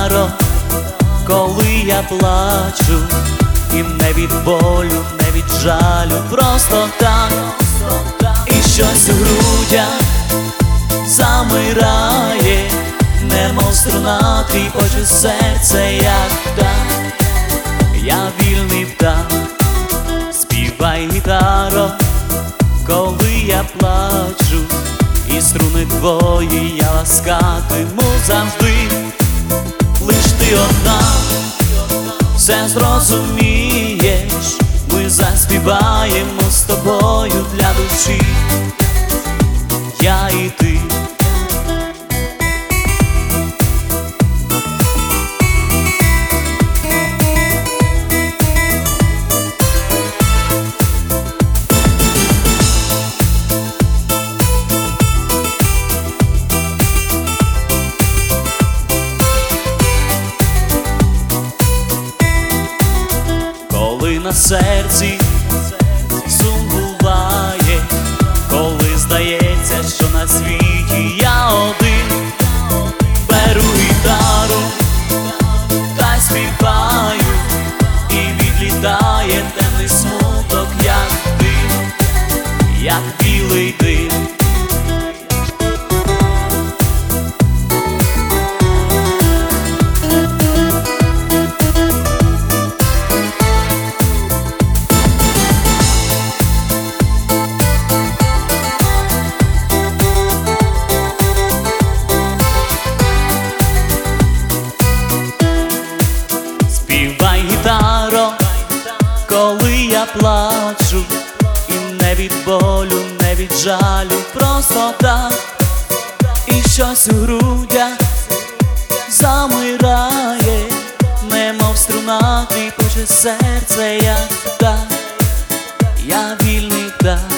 гітаро, коли я плачу, і не від болю, не від жалю, просто так. І щось у грудях замирає, немов струна, тріпоче серце, як птах. Я вільний птах, співай, гітаро, коли я плачу, і струни твої я ласкатиму завжди. Лиш ти одна все зрозумієш, ми заспіваємо з тобою для душі, я і ти. Коли на серці сум буває, коли здається, що на світі я один, беру гітару та й співаю, і відлітає темний смуток, як дим, як білий дим. Співай, гітаро, коли я плачу, і не від болю, не від жалю, просто так. І щось у грудях замирає, немов струна, тріпоче серце, як птах. Я вільний птах.